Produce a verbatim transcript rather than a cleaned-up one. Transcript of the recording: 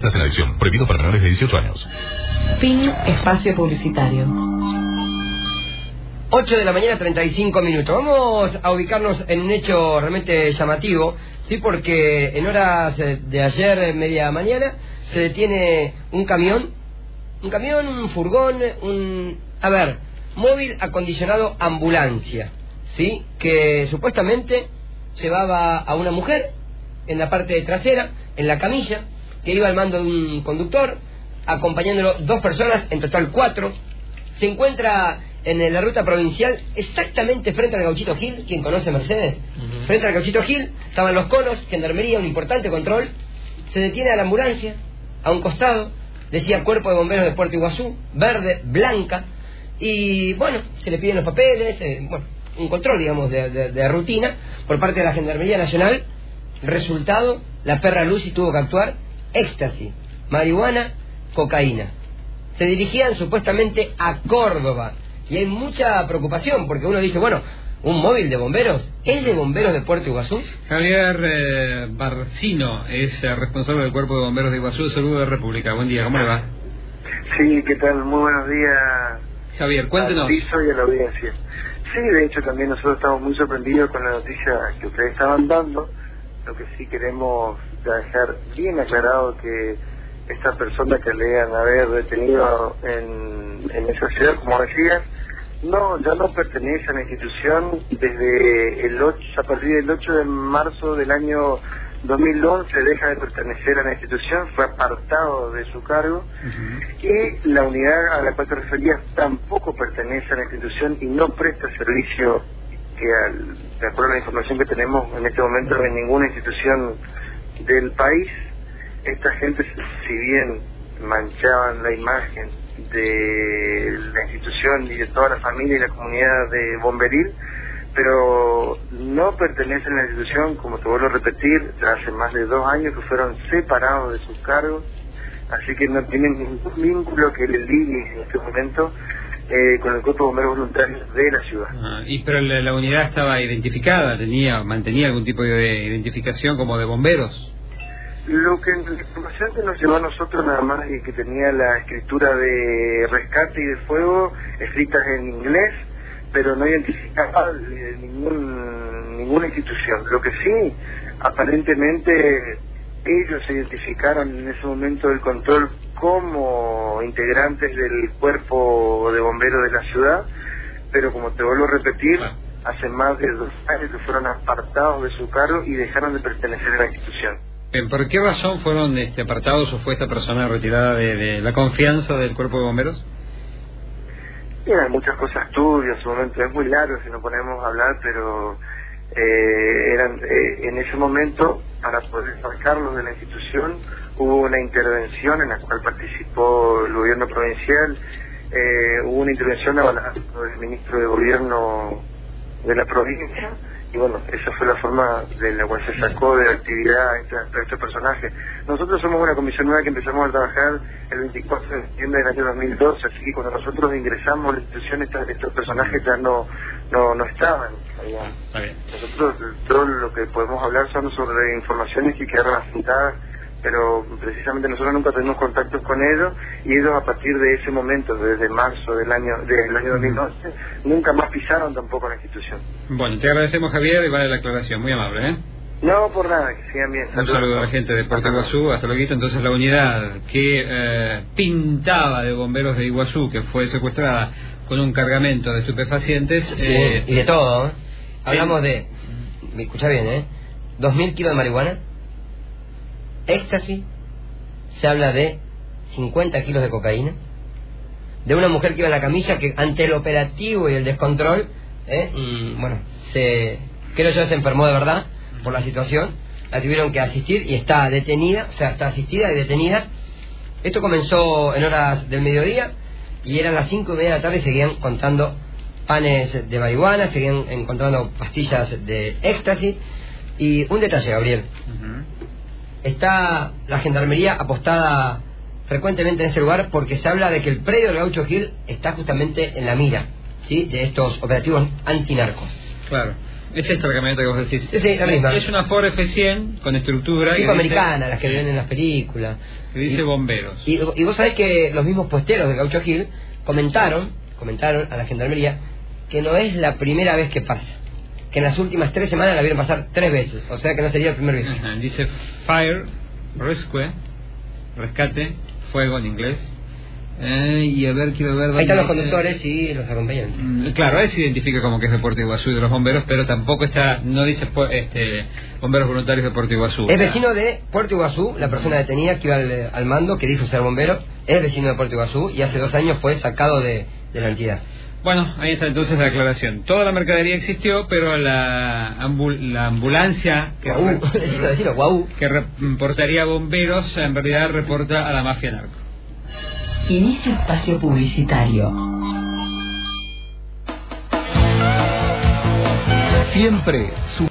En adicción, prohibido para menores de dieciocho años. Fin espacio publicitario. ocho de la mañana, treinta y cinco minutos. Vamos a ubicarnos en un hecho realmente llamativo, sí, porque en horas de ayer, media mañana, se detiene un camión, un camión, un furgón, un, a ver, móvil acondicionado ambulancia, sí, que supuestamente llevaba a una mujer en la parte trasera, en la camilla, que iba al mando de un conductor, acompañándolo dos personas, en total cuatro. Se encuentra en la ruta provincial, exactamente frente al Gauchito Gil. ¿Quién conoce Mercedes? Uh-huh. Frente al Gauchito Gil, estaban los conos, gendarmería, un importante control. Se detiene a la ambulancia, a un costado, decía Cuerpo de Bomberos de Puerto Iguazú, verde, blanca, y bueno, se le piden los papeles, eh, bueno, un control, digamos, de, de, de rutina, por parte de la Gendarmería Nacional. Resultado, la perra Lucy tuvo que actuar. Éxtasis, marihuana, cocaína. Se dirigían supuestamente a Córdoba. Y hay mucha preocupación, porque uno dice, bueno, ¿un móvil de bomberos? ¿Es de bomberos de Puerto Iguazú? Javier eh, Barcino es eh, responsable del Cuerpo de Bomberos de Iguazú. Saludo de República. Buen día, ¿cómo le va? Sí, ¿qué tal? Muy buenos días. Javier, cuéntenos. Al piso y a la audiencia. Sí, de hecho también nosotros estamos muy sorprendidos con la noticia que ustedes estaban dando. Lo que sí queremos dejar bien aclarado que esta persona que lean haber detenido en, en esa ciudad, como decías, no, ya no pertenece a la institución desde el ocho, a partir del ocho de marzo del año dos mil once deja de pertenecer a la institución, fue apartado de su cargo. Uh-huh. Y la unidad a la cual te referías tampoco pertenece a la institución y no presta servicio, que al, de acuerdo a la información que tenemos en este momento, en ninguna institución del país. Esta gente, si bien manchaban la imagen de la institución y de toda la familia y la comunidad de Bomberil, pero no pertenecen a la institución, como te vuelvo a repetir, hace más de dos años que fueron separados de sus cargos, así que no tienen ningún vínculo que les ligue en este momento eh, con el Cuerpo de Bomberos Voluntarios de la ciudad. Ah, y pero la, la unidad estaba identificada, tenía, mantenía algún tipo de identificación como de bomberos. Lo que la información que nos llevó a nosotros nada más y que tenía la escritura de rescate y de fuego escritas en inglés, pero no identificaba ningún, ninguna institución. Lo que sí, aparentemente ellos se identificaron en ese momento del control como integrantes del cuerpo de bomberos de la ciudad, pero como te vuelvo a repetir, hace más de dos años que fueron apartados de su cargo y dejaron de pertenecer a la institución. ¿Por qué razón fueron este, apartados o fue esta persona retirada de, de la confianza del Cuerpo de Bomberos? Eran muchas cosas turbias, en su momento es muy largo si nos ponemos a hablar, pero eh, eran eh, en ese momento, para poder sacarlos de la institución, hubo una intervención en la cual participó el gobierno provincial, eh, hubo una intervención avalada por el ministro de Gobierno de la provincia, y bueno, esa fue la forma de la cual se sacó de la actividad este, este personaje. Nosotros somos una comisión nueva que empezamos a trabajar el veinticuatro de septiembre del año dos mil doce, así que cuando nosotros ingresamos a la institución, estos, estos personajes ya no no no estaban allá. Nosotros todo lo que podemos hablar son sobre informaciones que quedaron asentadas, pero precisamente nosotros nunca tuvimos contactos con ellos, y ellos a partir de ese momento, desde marzo del año del año dos mil doce, nunca más pisaron tampoco la institución. Bueno, te agradecemos, Javier, y vale la aclaración, muy amable, ¿eh? No, por nada, que sigan bien. Un saludo a la gente de Puerto Iguazú, hasta luego. Entonces la unidad que eh, pintaba de bomberos de Iguazú, que fue secuestrada con un cargamento de estupefacientes... Sí, eh, y de todo, ¿eh? Hablamos de, me escucha bien, ¿eh? Dos mil kilos de marihuana, éxtasis, se habla de cincuenta kilos de cocaína, de una mujer que iba en la camilla que ante el operativo y el descontrol, ¿eh? mm, bueno, se creo yo se enfermó de verdad por la situación, la tuvieron que asistir y está detenida, o sea, está asistida y detenida. Esto comenzó en horas del mediodía y eran las cinco y media de la tarde y seguían contando panes de marihuana, seguían encontrando pastillas de éxtasis. Y un detalle, Gabriel, uh-huh. Está la gendarmería apostada frecuentemente en ese lugar porque se habla de que el predio del Gaucho Gil está justamente en la mira, ¿sí?, de estos operativos antinarcos. Claro. Es esta la camioneta que vos decís. Sí, sí, la misma. Es una Ford F cien con estructura. Tipo que americana, dice, las que ven en las películas. Que dice y, bomberos. Y, y vos sabés que los mismos puesteros de Gaucho Gil comentaron, comentaron a la gendarmería que no es la primera vez que pasa. Que en las últimas tres semanas la vieron pasar tres veces. O sea que no sería el primer viaje. Ajá, dice Fire, Rescue, rescate, fuego en inglés. Eh, y a ver, quiero ver... Ahí están los dice... conductores y los acompañantes. Mm, claro, él se identifica como que es de Puerto Iguazú y de los bomberos, pero tampoco está, no dice este, bomberos voluntarios de Puerto Iguazú. Es vecino de Puerto Iguazú, la persona detenida que iba al, al mando, que dijo ser bombero, es vecino de Puerto Iguazú y hace dos años fue sacado de, de la entidad. Bueno, ahí está entonces la aclaración. Toda la mercadería existió, pero la, ambul la ambulancia que, Guau, re necesito decirlo, guau. que reportaría bomberos en realidad reporta a la mafia narco. Inicio espacio publicitario. Siempre su